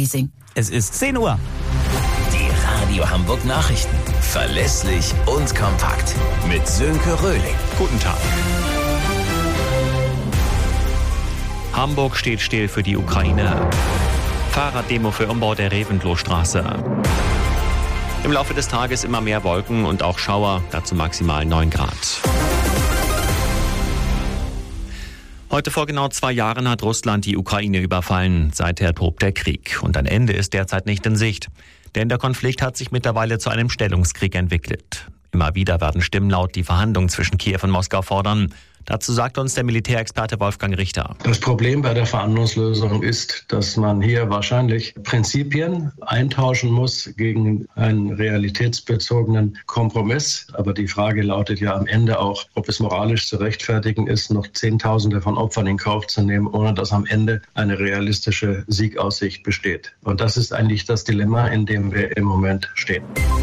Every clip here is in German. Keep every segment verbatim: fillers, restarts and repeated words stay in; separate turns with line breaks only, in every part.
Leasing.
Es ist zehn Uhr.
Die Radio Hamburg Nachrichten. Verlässlich und kompakt. Mit Sönke Röhling.
Guten Tag. Hamburg steht still für die Ukraine. Fahrraddemo für Umbau der Reventlohstraße. Im Laufe des Tages immer mehr Wolken und auch Schauer, dazu maximal neun Grad. Heute vor genau zwei Jahren hat Russland die Ukraine überfallen. Seither tobt der Krieg und ein Ende ist derzeit nicht in Sicht. Denn der Konflikt hat sich mittlerweile zu einem Stellungskrieg entwickelt. Immer wieder werden Stimmen laut, die Verhandlungen zwischen Kiew und Moskau fordern. Dazu sagt uns der Militärexperte Wolfgang Richter.
Das Problem bei der Verhandlungslösung ist, dass man hier wahrscheinlich Prinzipien eintauschen muss gegen einen realitätsbezogenen Kompromiss. Aber die Frage lautet ja am Ende auch, ob es moralisch zu rechtfertigen ist, noch Zehntausende von Opfern in Kauf zu nehmen, ohne dass am Ende eine realistische Siegaussicht besteht. Und das ist eigentlich das Dilemma, in dem wir im Moment stehen.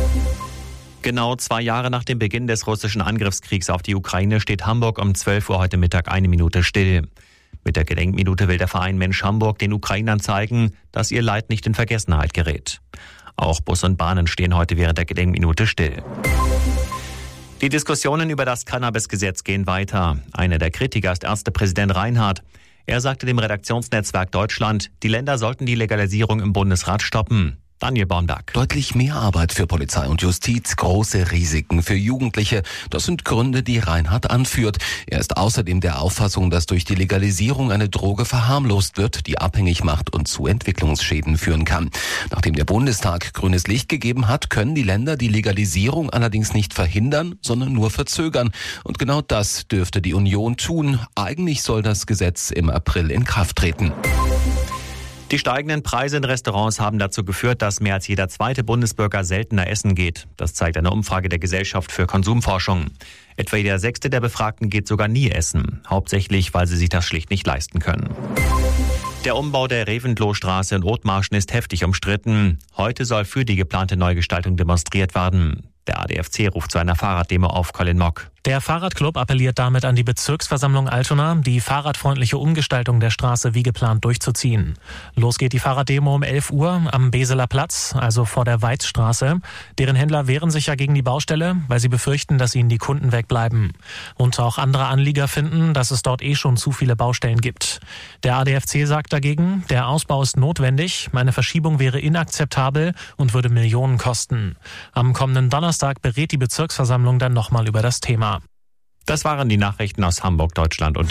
Genau zwei Jahre nach dem Beginn des russischen Angriffskriegs auf die Ukraine steht Hamburg um zwölf Uhr heute Mittag eine Minute still. Mit der Gedenkminute will der Verein Mensch Hamburg den Ukrainern zeigen, dass ihr Leid nicht in Vergessenheit gerät. Auch Bus und Bahnen stehen heute während der Gedenkminute still. Die Diskussionen über das Cannabis-Gesetz gehen weiter. Einer der Kritiker ist Ärztepräsident Reinhardt. Er sagte dem Redaktionsnetzwerk Deutschland, die Länder sollten die Legalisierung im Bundesrat stoppen. Daniel Baumberg.
Deutlich mehr Arbeit für Polizei und Justiz, große Risiken für Jugendliche. Das sind Gründe, die Reinhardt anführt. Er ist außerdem der Auffassung, dass durch die Legalisierung eine Droge verharmlost wird, die abhängig macht und zu Entwicklungsschäden führen kann. Nachdem der Bundestag grünes Licht gegeben hat, können die Länder die Legalisierung allerdings nicht verhindern, sondern nur verzögern. Und genau das dürfte die Union tun. Eigentlich soll das Gesetz im April in Kraft treten.
Die steigenden Preise in Restaurants haben dazu geführt, dass mehr als jeder zweite Bundesbürger seltener essen geht. Das zeigt eine Umfrage der Gesellschaft für Konsumforschung. Etwa jeder Sechste der Befragten geht sogar nie essen. Hauptsächlich, weil sie sich das schlicht nicht leisten können. Der Umbau der Reventlohstraße in Othmarschen ist heftig umstritten. Heute soll für die geplante Neugestaltung demonstriert werden. Der A D F C ruft zu einer Fahrraddemo auf, Colin Mock.
Der Fahrradclub appelliert damit an die Bezirksversammlung Altona, die fahrradfreundliche Umgestaltung der Straße wie geplant durchzuziehen. Los geht die Fahrraddemo um elf Uhr am Beseler Platz, also vor der Weizstraße. Deren Händler wehren sich ja gegen die Baustelle, weil sie befürchten, dass ihnen die Kunden wegbleiben. Und auch andere Anlieger finden, dass es dort eh schon zu viele Baustellen gibt. Der A D F C sagt dagegen, der Ausbau ist notwendig, eine Verschiebung wäre inakzeptabel und würde Millionen kosten. Am kommenden Donnerstag berät die Bezirksversammlung dann nochmal über das Thema.
Das waren die Nachrichten aus Hamburg, Deutschland und